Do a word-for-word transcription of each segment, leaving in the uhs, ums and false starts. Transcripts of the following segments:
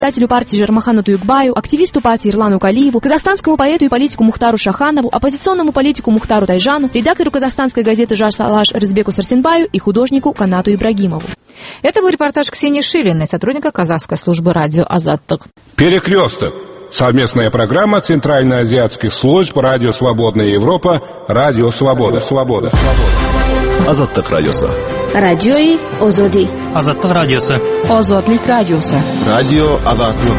Председателю партии Жермахану Туюкбаю, активисту партии Ирлану Калиеву, казахстанскому поэту и политику Мухтару Шаханову, оппозиционному политику Мухтару Тайжану, редактору казахстанской газеты «Жар Салаш» Рызбеку Сарсенбаю и художнику Канату Ибрагимову. Это был репортаж Ксении Шилиной, сотрудника казахской службы радио «Азаттык». Перекресток. Совместная программа Центральноазиатских служб «Радио Свободная Европа», «Радио Свобода». Свобода. Азаттык радиосы. Радиои Озоди. Азаттык радиосы. Озодлик радиосы. Радио Азаттык.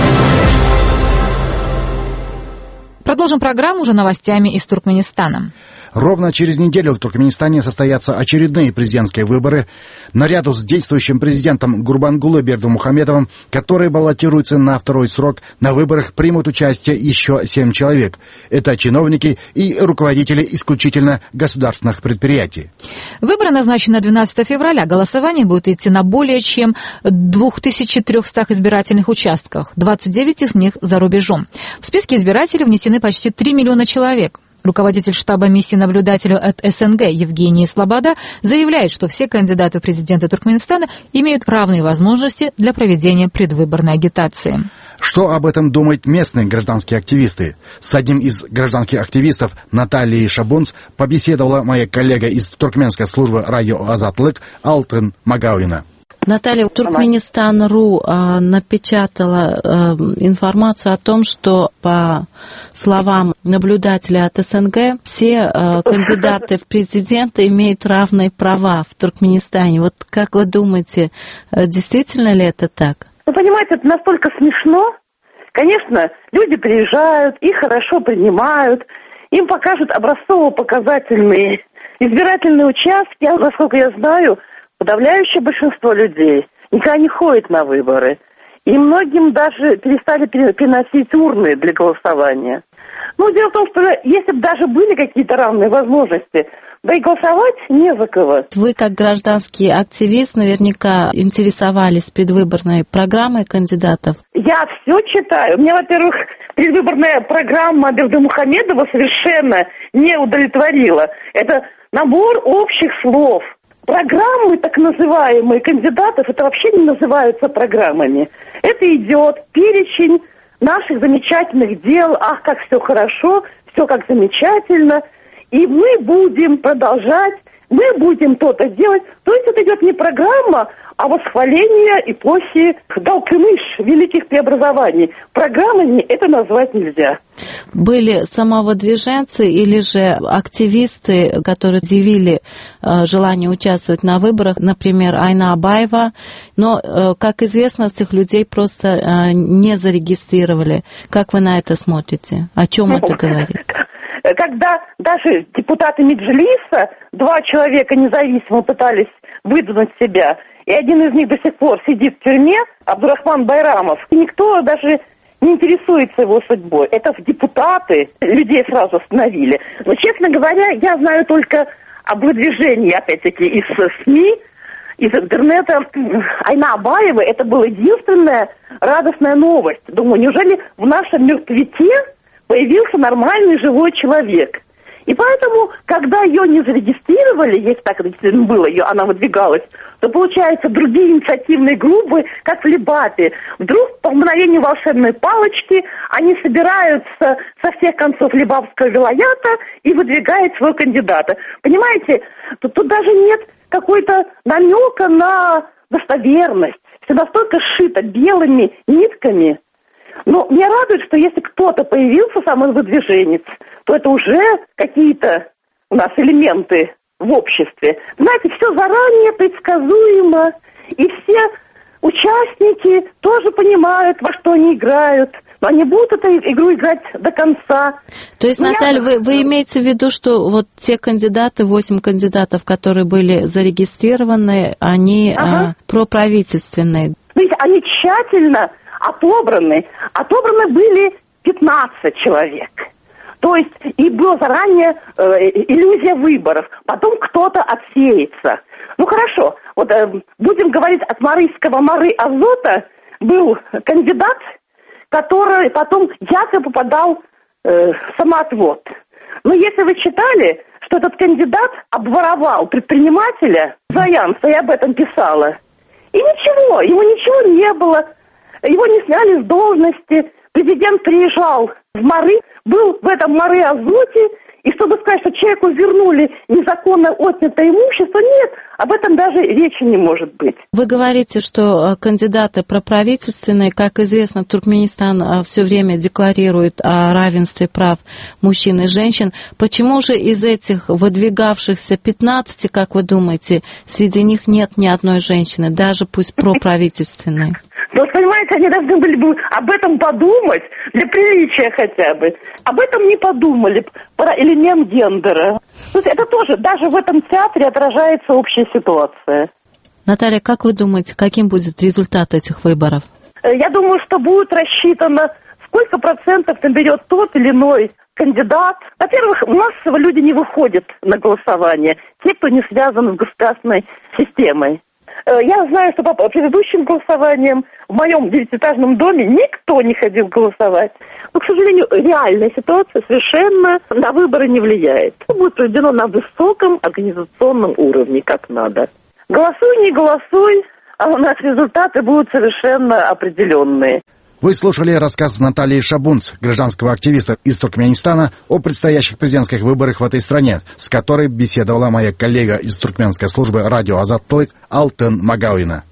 Продолжим программу уже новостями из Туркменистана. Ровно через неделю в Туркменистане состоятся очередные президентские выборы. Наряду с действующим президентом Гурбангулы Бердымухамедовым, который баллотируется на второй срок, на выборах примут участие еще семь человек. Это чиновники и руководители исключительно государственных предприятий. Выборы назначены на двенадцатое февраля. Голосование будет идти на более чем две тысячи триста избирательных участках. двадцать девять из них за рубежом. В списке избирателей внесены почти три миллиона человек. Руководитель штаба миссии наблюдателя от СНГ Евгений Слобода заявляет, что все кандидаты в президенты Туркменистана имеют равные возможности для проведения предвыборной агитации. Что об этом думают местные гражданские активисты? С одним из гражданских активистов, Натальей Шабунц, побеседовала моя коллега из туркменской службы радио «Азаттык» Алтын Магауина. Наталья, Туркменистан.ру э, напечатала э, информацию о том, что, по словам наблюдателя от СНГ, все э, кандидаты в президенты имеют равные права в Туркменистане. Вот как вы думаете, э, действительно ли это так? Вы понимаете, это настолько смешно. Конечно, люди приезжают, их хорошо принимают, им покажут образцово-показательные избирательные участки. Насколько я знаю, подавляющее большинство людей никогда не ходит на выборы. И многим даже перестали переносить урны для голосования. Ну, дело в том, что если бы даже были какие-то равные возможности, да и голосовать не за кого. Вы, как гражданский активист, наверняка интересовались предвыборной программой кандидатов. Я все читаю. Меня, во-первых, предвыборная программа Бердымухамедова совершенно не удовлетворила. Это набор общих слов. Программы, так называемые, кандидатов, это вообще не называются программами. Это идет перечень наших замечательных дел. Ах, как все хорошо, все как замечательно. И мы будем продолжать, мы будем то-то делать. То есть это идет не программа, а восхваление эпохи Галкыныш, великих преобразований. Программами это назвать нельзя. Были самовыдвиженцы или же активисты, которые заявили э, желание участвовать на выборах, например, Айна Абаева, но, э, как известно, этих людей просто э, не зарегистрировали. Как вы на это смотрите? О чем ну, это говорит? Когда даже депутаты Меджлиса, два человека независимо пытались выдвинуть себя, и один из них до сих пор сидит в тюрьме, Абдурахман Байрамов, и никто даже не интересуется его судьбой. Это депутаты людей сразу остановили. Но, честно говоря, я знаю только об выдвижении, опять-таки, из СМИ, из интернета. Айна Абаева, это была единственная радостная новость. Думаю, неужели в нашем мертвяке появился нормальный живой человек? И поэтому, когда ее не зарегистрировали, если так это действительно было, ее, она выдвигалась, то, получается, другие инициативные группы, как в Либапе, вдруг по мгновению волшебной палочки они собираются со всех концов Либапского вилаята и выдвигают своего кандидата. Понимаете, тут, тут даже нет какой-то намека на достоверность. Все настолько сшито белыми нитками. Но меня радует, что если кто-то появился, самовыдвиженец, то это уже какие-то у нас элементы в обществе. Знаете, все заранее предсказуемо, и все участники тоже понимают, во что они играют. Но они будут эту игру играть до конца. То есть, Но Наталья, я... вы, вы имеете в виду, что вот те кандидаты, восемь кандидатов, которые были зарегистрированы, они ага. а, проправительственные? Видите, они тщательно отобраны. Отобраны были пятнадцать человек. То есть и была заранее э, иллюзия выборов. Потом кто-то отсеется. Ну хорошо, вот э, будем говорить, от Марийского Мары Азота был кандидат, который потом якобы попадал э, в самоотвод. Но если вы читали, что этот кандидат обворовал предпринимателя, Заянца, я об этом писала, и ничего, ему ничего не было. Его не сняли с должности. Президент приезжал в Мары, был в этом Мары-Азоте, и чтобы сказать, что человеку вернули незаконно отнятое имущество, нет, об этом даже речи не может быть. Вы говорите, что кандидаты проправительственные, как известно, Туркменистан все время декларирует о равенстве прав мужчин и женщин. Почему же из этих выдвигавшихся пятнадцати, как вы думаете, среди них нет ни одной женщины, даже пусть проправительственной? Вот, понимаете, они должны были бы об этом подумать, для приличия хотя бы. Об этом не подумали, про элемент гендера. Это тоже, даже в этом театре отражается общая ситуация. Наталья, как вы думаете, каким будет результат этих выборов? Я думаю, что будет рассчитано, сколько процентов наберет тот или иной кандидат. Во-первых, массово люди не выходят на голосование, те, кто не связан с государственной системой. Я знаю, что по предыдущим голосованиям в моем девятиэтажном доме никто не ходил голосовать. Но, к сожалению, реальная ситуация совершенно на выборы не влияет. Это будет проведено на высоком организационном уровне, как надо. Голосуй, не голосуй, а у нас результаты будут совершенно определенные. Вы слушали рассказ Натальи Шабунц, гражданского активиста из Туркменистана, о предстоящих президентских выборах в этой стране, с которой беседовала моя коллега из туркменской службы радио Азаттык Алтын Магауина.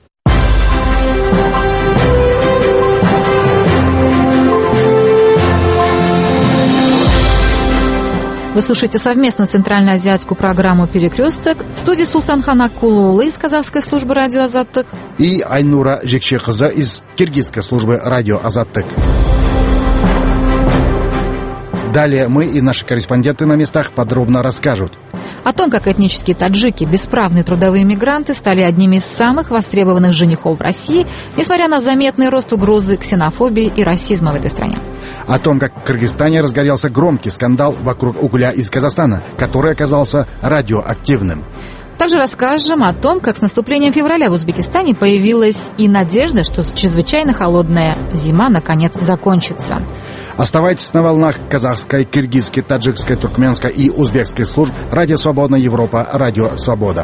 Вы слушаете совместную центральноазиатскую программу «Перекресток». В студии Султанхан Акулулы из казахской службы радио Азаттык и Айнура Жекшехыза из киргизской службы радио Азаттык. Далее мы и наши корреспонденты на местах подробно расскажут о том, как этнические таджики, бесправные трудовые мигранты, стали одними из самых востребованных женихов в России, несмотря на заметный рост угрозы ксенофобии и расизма в этой стране. О том, как в Кыргызстане разгорелся громкий скандал вокруг угля из Казахстана, который оказался радиоактивным. Также расскажем о том, как с наступлением февраля в Узбекистане появилась и надежда, что чрезвычайно холодная зима наконец закончится. Оставайтесь на волнах казахской, киргизской, таджикской, туркменской и узбекской служб «Радио Свободная Европа», «Радио Свобода».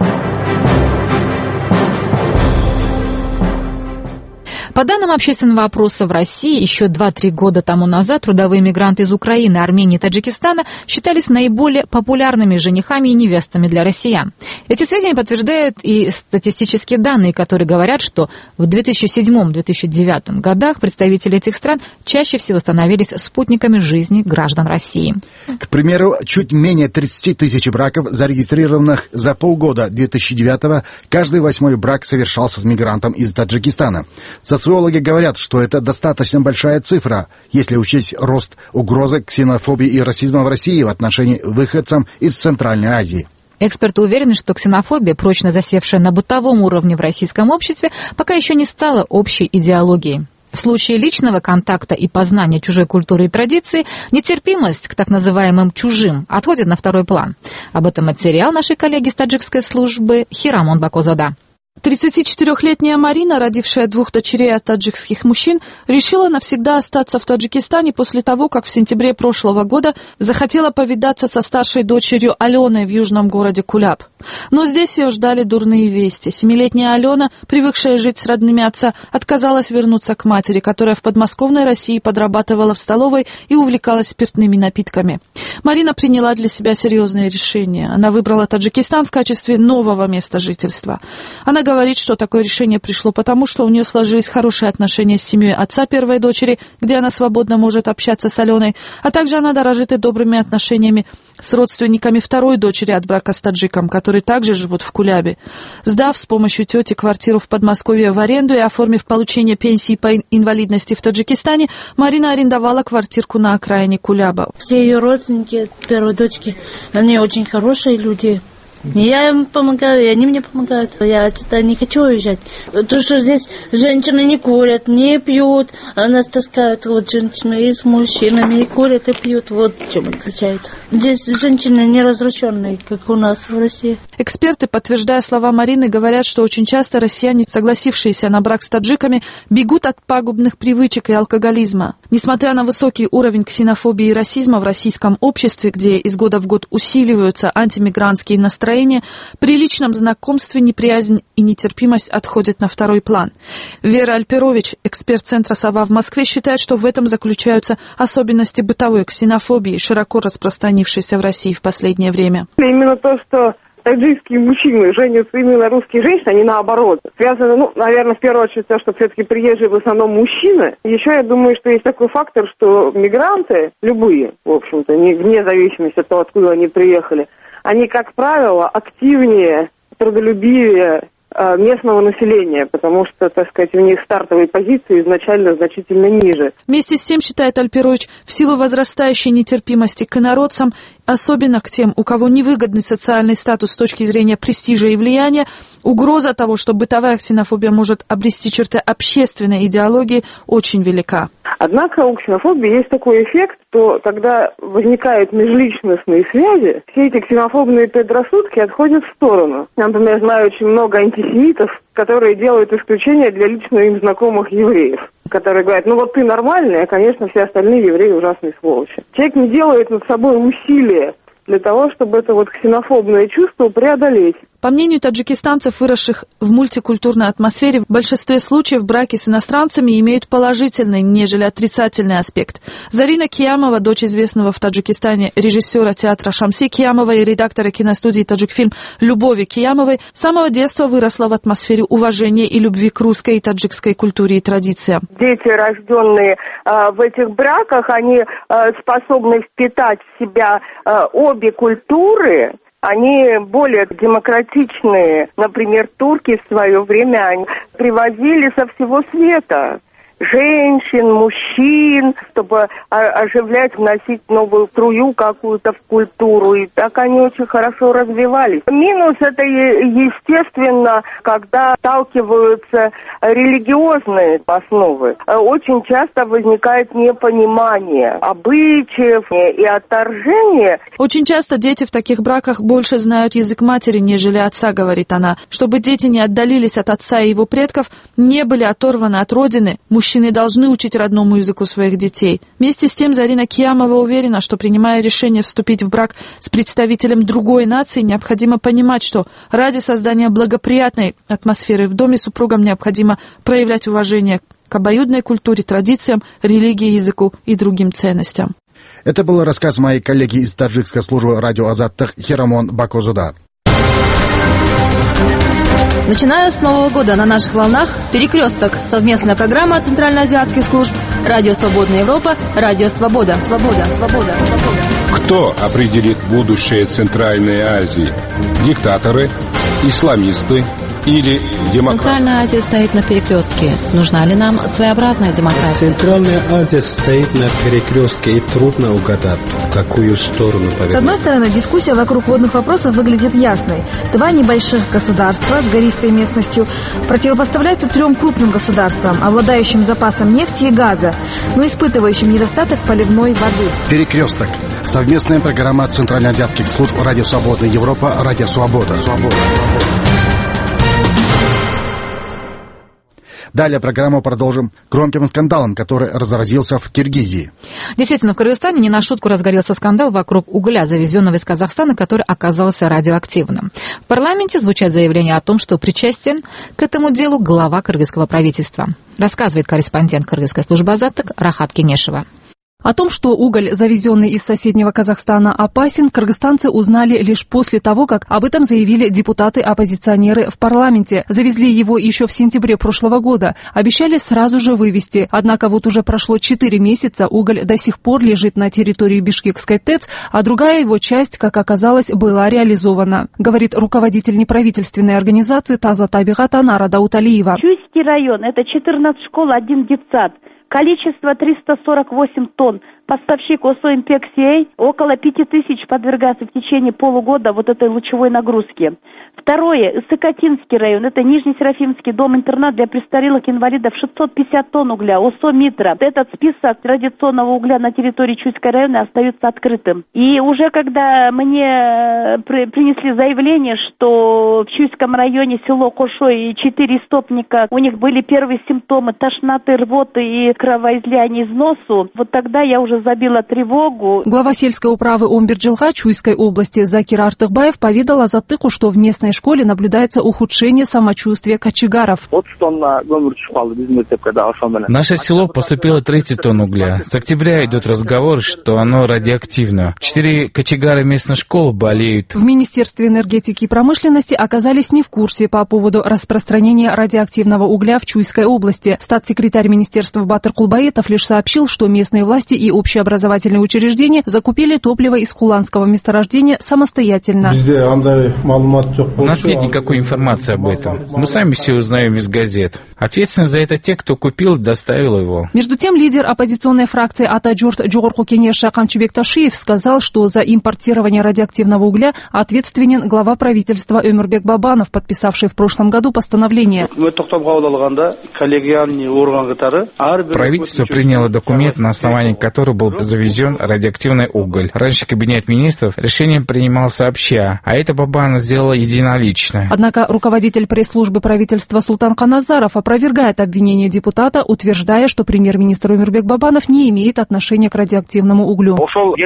По данным общественного опроса в России, еще два-три года тому назад трудовые мигранты из Украины, Армении и Таджикистана считались наиболее популярными женихами и невестами для россиян. Эти сведения подтверждают и статистические данные, которые говорят, что в две тысячи седьмом — две тысячи девятом годах представители этих стран чаще всего становились спутниками жизни граждан России. К примеру, чуть менее тридцать тысяч браков, зарегистрированных за полгода две тысячи девятого, каждый восьмой брак совершался с мигрантом из Таджикистана. Социологи говорят, что это достаточно большая цифра, если учесть рост угрозы ксенофобии и расизма в России в отношении выходцам из Центральной Азии. Эксперты уверены, что ксенофобия, прочно засевшая на бытовом уровне в российском обществе, пока еще не стала общей идеологией. В случае личного контакта и познания чужой культуры и традиции нетерпимость к так называемым «чужим» отходит на второй план. Об этом материал нашей коллеги с таджикской службы Хирамон Бакозада. тридцатичетырёхлетняя Марина, родившая двух дочерей от таджикских мужчин, решила навсегда остаться в Таджикистане после того, как в сентябре прошлого года захотела повидаться со старшей дочерью Аленой в южном городе Куляб. Но здесь ее ждали дурные вести. Семилетняя Алена, привыкшая жить с родными отца, отказалась вернуться к матери, которая в подмосковной России подрабатывала в столовой и увлекалась спиртными напитками. Марина приняла для себя серьезное решение. Она выбрала Таджикистан в качестве нового места жительства. Она говорит, что такое решение пришло потому, что у нее сложились хорошие отношения с семьей отца первой дочери, где она свободно может общаться с Аленой, а также она дорожит и добрыми отношениями с родственниками второй дочери от брака с таджиком, которые также живут в Кулябе. Сдав с помощью тети квартиру в Подмосковье в аренду и оформив получение пенсии по инвалидности в Таджикистане, Марина арендовала квартирку на окраине Куляба. Все ее родственники первой дочки, они очень хорошие люди. Я им помогаю, и они мне помогают. Я что-то не хочу уезжать. То, что здесь женщины не курят, не пьют, а нас таскают вот женщины и с мужчинами, и курят, и пьют. Вот чем отличается. Здесь женщины не развращенные, как у нас в России. Эксперты, подтверждая слова Марины, говорят, что очень часто россияне, согласившиеся на брак с таджиками, бегут от пагубных привычек и алкоголизма. Несмотря на высокий уровень ксенофобии и расизма в российском обществе, где из года в год усиливаются антимигрантские настроения, настроение, при личном знакомстве неприязнь и нетерпимость отходят на второй план. Вера Альперович, эксперт Центра «Сова» в Москве, считает, что в этом заключаются особенности бытовой ксенофобии, широко распространившейся в России в последнее время. Именно то, что таджикские мужчины женятся именно на русские женщины, они наоборот. Связано, ну, наверное, в первую очередь то, что все-таки приезжие в основном мужчины. Еще я думаю, что есть такой фактор, что мигранты, любые, в общем-то, не, вне зависимости от того, откуда они приехали, они, как правило, активнее, трудолюбивее местного населения, потому что, так сказать, у них стартовые позиции изначально значительно ниже. Вместе с тем, считает Альперович, в силу возрастающей нетерпимости к инородцам, особенно к тем, у кого невыгодный социальный статус с точки зрения престижа и влияния, угроза того, что бытовая ксенофобия может обрести черты общественной идеологии, очень велика. Однако у ксенофобии есть такой эффект, что когда возникают межличностные связи, все эти ксенофобные предрассудки отходят в сторону. Я, например, знаю очень много антисемитов, которые делают исключение для лично им знакомых евреев, которые говорят, ну вот ты нормальный, а, конечно, все остальные евреи ужасные сволочи. Человек не делает над собой усилия для того, чтобы это вот ксенофобное чувство преодолеть. По мнению таджикистанцев, выросших в мультикультурной атмосфере, в большинстве случаев браки с иностранцами имеют положительный, нежели отрицательный аспект. Зарина Киямова, дочь известного в Таджикистане режиссера театра Шамси Киямова и редактора киностудии «Таджикфильм» Любови Киямовой, с самого детства выросла в атмосфере уважения и любви к русской и таджикской культуре и традициям. Дети, рожденные э, в этих браках, они э, способны впитать в себя э, обе культуры. Они более демократичные. Например, турки в свое время они привозили со всего света женщин, мужчин, чтобы оживлять, вносить новую струю какую-то в культуру. И так они очень хорошо развивались. Минус это, естественно, когда сталкиваются религиозные основы. Очень часто возникает непонимание обычаев и отторжение. Очень часто дети в таких браках больше знают язык матери, нежели отца, говорит она. Чтобы дети не отдалились от отца и его предков, не были оторваны от родины, мужчины должны учить родному языку своих детей. Вместе с тем, Зарина Киямова уверена, что, принимая решение вступить в брак с представителем другой нации, необходимо понимать, что ради создания благоприятной атмосферы в доме супругам необходимо проявлять уважение к обоюдной культуре, традициям, религии, языку и другим ценностям. Это был рассказ моей коллеги из таджикской службы радио Азаттык Хирамон Бакозуда. Начиная с Нового года на наших волнах «Перекресток» — совместная программа центральноазиатских служб «Радио Свободная Европа», «Радио Свобода», «Свобода», «Свобода», «Свобода». Кто определит будущее Центральной Азии? Диктаторы, исламисты или демократы? Центральная Азия стоит на перекрестке. Нужна ли нам своеобразная демократия? Центральная Азия стоит на перекрестке, и трудно угадать, в какую сторону повернуть. С одной стороны, дискуссия вокруг водных вопросов выглядит ясной. Два небольших государства с гористой местностью противопоставляются трем крупным государствам, обладающим запасом нефти и газа, но испытывающим недостаток поливной воды. Перекресток. Совместная программа центральноазиатских служб радио Свободная Европа, радио Свобода. Свобода. Далее программу продолжим громким скандалом, который разразился в Киргизии. Действительно, в Кыргызстане не на шутку разгорелся скандал вокруг угля, завезенного из Казахстана, который оказался радиоактивным. В парламенте звучат заявления о том, что причастен к этому делу глава кыргызского правительства. Рассказывает корреспондент кыргызской службы Азаттык Рахат Кенешева. О том, что уголь, завезенный из соседнего Казахстана, опасен, кыргызстанцы узнали лишь после того, как об этом заявили депутаты-оппозиционеры в парламенте. Завезли его еще в сентябре прошлого года. Обещали сразу же вывезти. Однако вот уже прошло четыре месяца, уголь до сих пор лежит на территории Бишкекской ТЭЦ, а другая его часть, как оказалось, была реализована, говорит руководитель неправительственной организации Таза Табигат Анара Дауталиева. Чуйский район – это четырнадцать школ, один детсад. Количество триста сорок восемь тонн. Поставщик ОСО «Импексиэй» около пяти тысяч подвергается в течение полугода вот этой лучевой нагрузке. Второе. Сыкотинский район. Это Нижнесерафимский дом-интернат для престарелых инвалидов. шестьсот пятьдесят тонн угля. ОСО «Митра». Этот список традиционного угля на территории Чуйского района остается открытым. И уже когда мне принесли заявление, что в Чуйском районе село Кошой и четыре истопника, у них были первые симптомы тошноты, рвоты и кровоизлияния из носу, вот тогда я уже забила тревогу. Глава сельской управы Омберджилха Чуйской области Закир Артыкбаев поведал Азаттыку, что в местной школе наблюдается ухудшение самочувствия кочегаров. В наше село поступило тридцать тонн угля. С октября идет разговор, что оно радиоактивно. Четыре кочегара местной школы болеют. В Министерстве энергетики и промышленности оказались не в курсе по поводу распространения радиоактивного угля в Чуйской области. Статс-секретарь министерства Батыр Кулбаетов лишь сообщил, что местные власти и общеобразовательные учреждения закупили топливо из хуланского месторождения самостоятельно. У нас нет никакой информации об этом. Мы сами все узнаем из газет. Ответственны за это те, кто купил и доставил его. Между тем, лидер оппозиционной фракции Атаджурт Джогорку Кенеша Камчыбек Ташиев сказал, что за импортирование радиоактивного угля ответственен глава правительства Өмурбек Бабанов, подписавший в прошлом году постановление. Правительство приняло документ, на основании которого был завезен радиоактивный уголь. Раньше Кабинет министров решение принимал сообща, а это Бабанов сделал единолично. Однако руководитель пресс-службы правительства Султан Каназаров опровергает обвинение депутата, утверждая, что премьер-министр Өмурбек Бабанов не имеет отношения к радиоактивному углю.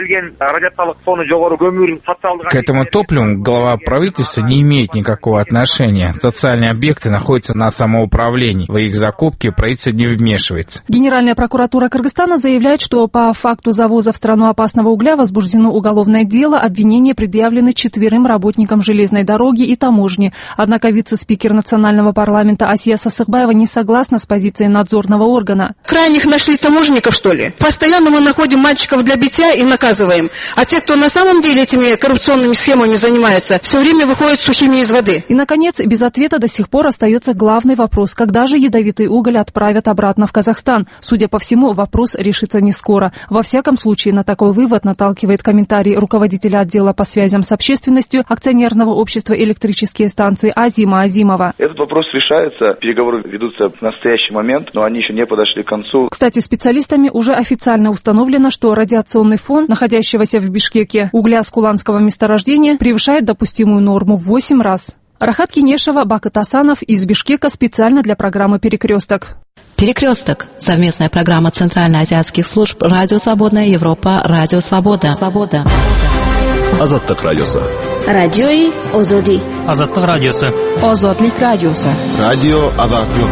К этому топливу глава правительства не имеет никакого отношения. Социальные объекты находятся на самоуправлении. В их закупке правительство не вмешивается. Генеральная прокуратура Кыргызстана заявляет, что по факту завоза в страну опасного угля возбуждено уголовное дело. Обвинения предъявлены четверым работникам железной дороги и таможни. Однако вице-спикер национального парламента Асия Сасыкбаева не согласна с позицией надзорного органа. Крайних нашли таможенников, что ли? Постоянно мы находим мальчиков для битья и наказываем. А те, кто на самом деле этими коррупционными схемами занимается, все время выходят сухими из воды. И, наконец, без ответа до сих пор остается главный вопрос. Когда же ядовитый уголь отправят обратно в Казахстан? Судя по всему, вопрос решится не скоро. Во всяком случае, на такой вывод наталкивает комментарий руководителя отдела по связям с общественностью акционерного общества «Электрические станции» Азима Азимова. Этот вопрос решается, переговоры ведутся в настоящий момент, но они еще не подошли к концу. Кстати, специалистами уже официально установлено, что радиационный фон находящегося в Бишкеке угля с куланского месторождения превышает допустимую норму в восемь раз. Рахат Кинешева, Бакыт Асанов из Бишкека специально для программы «Перекресток». «Перекресток» — совместная программа Центральноазиатских служб «Радио Свободная Европа», «Радио Свобода». Свобода. Азаттык радиосы. Радиои Озоди. Азаттык радиосы. Озодлик радиосы. Радио Азаттык.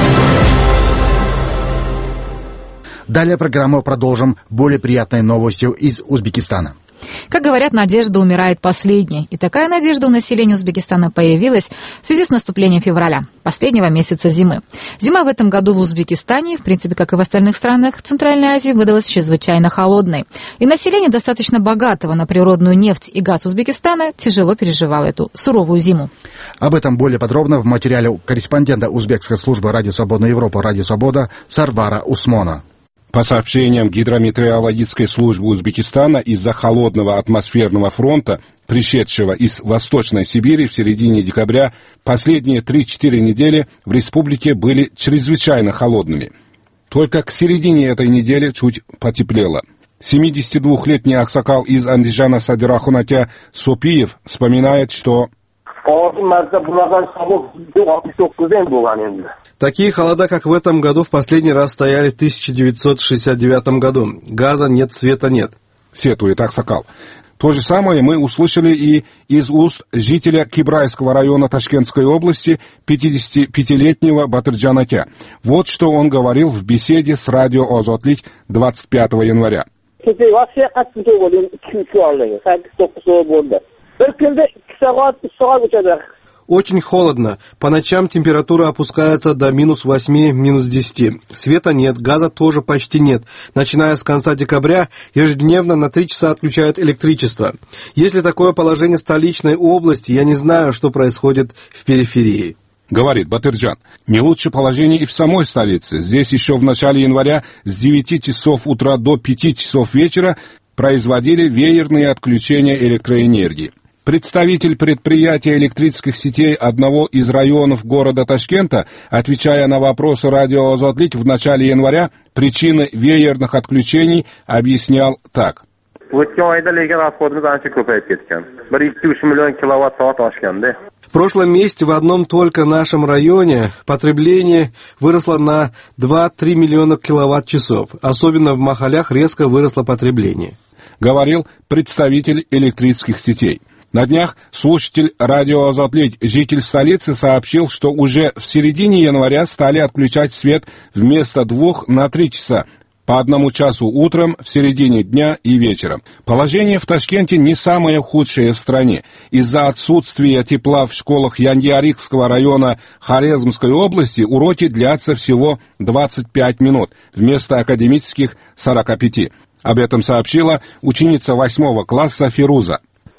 Далее программу продолжим более приятной новостью из Узбекистана. Как говорят, надежда умирает последней. И такая надежда у населения Узбекистана появилась в связи с наступлением февраля, последнего месяца зимы. Зима в этом году в Узбекистане, в принципе, как и в остальных странах Центральной Азии, выдалась чрезвычайно холодной. И население достаточно богатого на природную нефть и газ Узбекистана тяжело переживало эту суровую зиму. Об этом более подробно в материале корреспондента узбекской службы «Радио Свободная Европа», «Радио Свобода» Сарвара Усмона. По сообщениям гидрометеорологической службы Узбекистана, из-за холодного атмосферного фронта, пришедшего из Восточной Сибири в середине декабря, последние три-четыре недели в республике были чрезвычайно холодными. Только к середине этой недели чуть потеплело. семидесятидвухлетний аксакал из Андижана Садирахунатя Сопиев вспоминает, что такие холода, как в этом году, в последний раз стояли в тысяча девятьсот шестьдесят девятом году. Газа нет, света нет. Сетует Аксакал. То же самое мы услышали и из уст жителя Кибрайского района Ташкентской области, пятидесятипятилетнего Батырджанатя. Вот что он говорил в беседе с радио Озотлик двадцать пятого января. Очень холодно. По ночам температура опускается до минус восьми, минус десяти. Света нет, газа тоже почти нет. Начиная с конца декабря, ежедневно на три часа отключают электричество. Если такое положение столичной области, я не знаю, что происходит в периферии. Говорит Батырджан. Не лучше положение и в самой столице. Здесь еще в начале января с девяти часов утра до пяти часов вечера производили веерные отключения электроэнергии. Представитель предприятия электрических сетей одного из районов города Ташкента, отвечая на вопросы радио Озотлик в начале января, причины веерных отключений объяснял так. O'tgan oyda lekin расходimiz ancha ko'payib ketgan. bir ikki uch million kilowatt-soat oshganda. В прошлом месяце в одном только нашем районе потребление выросло на два-три миллиона киловатт-часов. Особенно в Махалях резко выросло потребление. Говорил представитель электрических сетей. На днях слушатель радио «Азотлить», житель столицы, сообщил, что уже в середине января стали отключать свет вместо двух на три часа, по одному часу утром, в середине дня и вечером. Положение в Ташкенте не самое худшее в стране. Из-за отсутствия тепла в школах Яньярикского района Хорезмской области уроки длятся всего двадцать пять минут, вместо академических сорока пяти. Об этом сообщила ученица восьмого класса Фируза.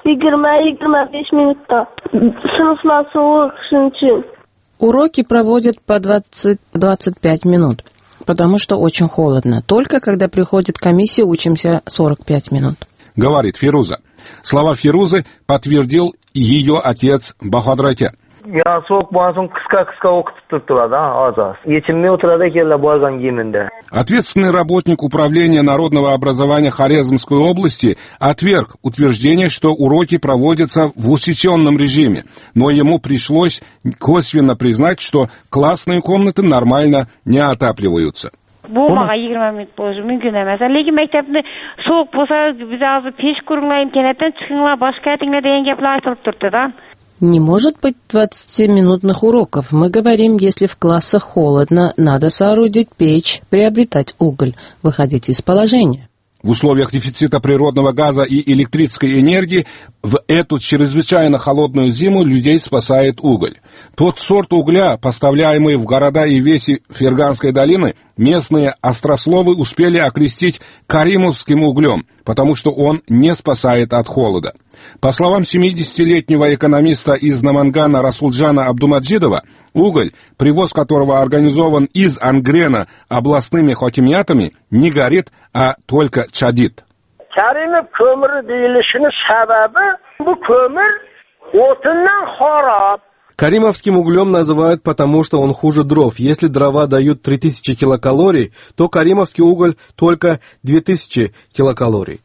Уроки проводят по двадцать-двадцать пять минут, потому что очень холодно. Только когда приходит комиссия, учимся сорок пять минут. Говорит Фируза. Слова Фирузы подтвердил ее отец Бахадрате. Ya soğuk boğazın kıska kıska okutup turadi, azaz. Yechimli o'tiradi kella borgan kiyiminde. Ответственный работник управления народного образования Хорезмской области отверг утверждение, что уроки проводятся в усеченном режиме, но ему пришлось косвенно признать, что классные комнаты нормально не отапливаются. Болмаға yigirma minut bo'lishi mumkin emas. Lekin maktabda sovuq bo'lsa, biz hozir pech quringlar, imkoniyatdan chiqinglar, boshqa aytinglar degan gaplar aytilib turibdi-da. Не может быть двадцатиминутных уроков. Мы говорим, если в классах холодно, надо соорудить печь, приобретать уголь, выходить из положения. В условиях дефицита природного газа и электрической энергии в эту чрезвычайно холодную зиму людей спасает уголь. Тот сорт угля, поставляемый в города и веси Ферганской долины, местные острословы успели окрестить каримовским углем, потому что он не спасает от холода. По словам семидесятилетнего экономиста из Намангана Расулджана Абдумаджидова, уголь, привоз которого организован из Ангрена областными хакимиятами, не горит, а только чадит. Karimov ko'miri deyilishini sababi bu ko'mir o'tindan xarob. Каримовским углем называют потому, что он хуже дров. Если дрова дают три тысячи килокалорий, то каримовский уголь только две тысячи килокалорий.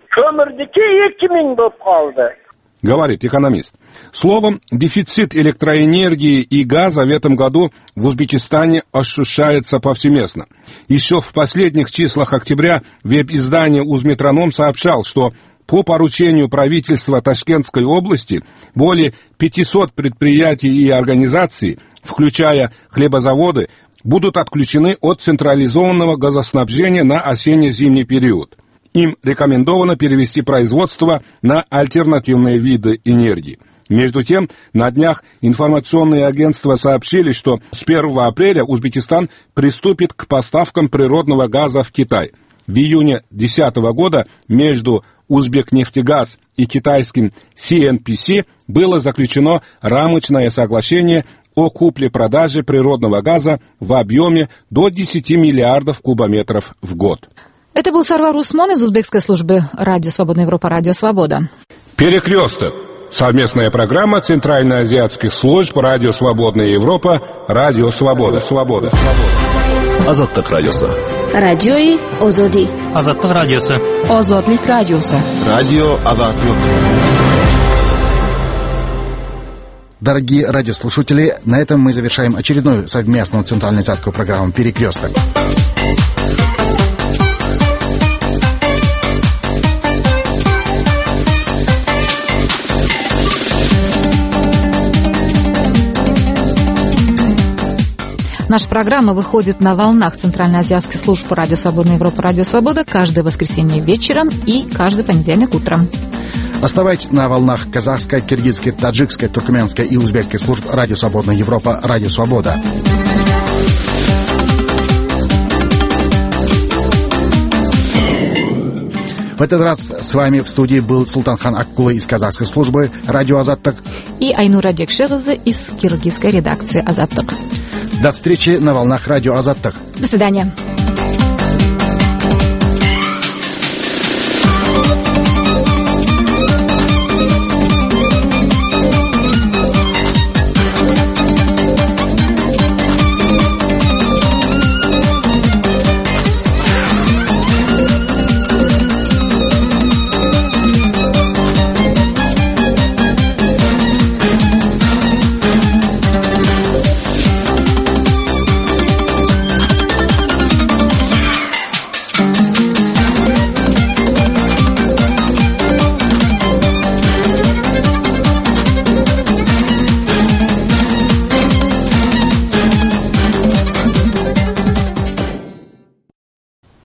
Говорит экономист. Словом, дефицит электроэнергии и газа в этом году в Узбекистане ощущается повсеместно. Еще в последних числах октября веб-издание «Узметроном» сообщал, что по поручению правительства Ташкентской области более пятисот предприятий и организаций, включая хлебозаводы, будут отключены от централизованного газоснабжения на осенне-зимний период. Им рекомендовано перевести производство на альтернативные виды энергии. Между тем, на днях информационные агентства сообщили, что с первого апреля Узбекистан приступит к поставкам природного газа в Китай. В июне две тысячи десятого года между Узбекнефтегаз и китайским си эн пи си было заключено рамочное соглашение о купле-продаже природного газа в объеме до десяти миллиардов кубометров в год. Это был Сарвар Усмон из узбекской службы «Радио Свободная Европа», «Радио Свобода». Перекресток. Совместная программа центральноазиатских служб «Радио Свободная Европа», «Радио Свобода». Свобода. Азаттык радиосы. Радиои Озоди. Азаттык радиосы. Озодлик радиосы. Радио Азаттык. Дорогие радиослушатели, на этом мы завершаем очередную совместную центральноазиатскую программу «Перекресток». Наша программа выходит на волнах центральноазиатских служб «Радио Свободная Европа», «Радио Свобода» каждое воскресенье вечером и каждый понедельник утром. Оставайтесь на волнах казахской, киргизской, таджикской, туркменской и узбекской служб «Радио Свободная Европа», «Радио Свобода». В этот раз с вами в студии был Султанхан Аккулы из казахской службы «Радио Азаттык» и Айнура Джекширызы из киргизской редакции «Азаттык». До встречи на волнах «Радио Азаттык». До свидания.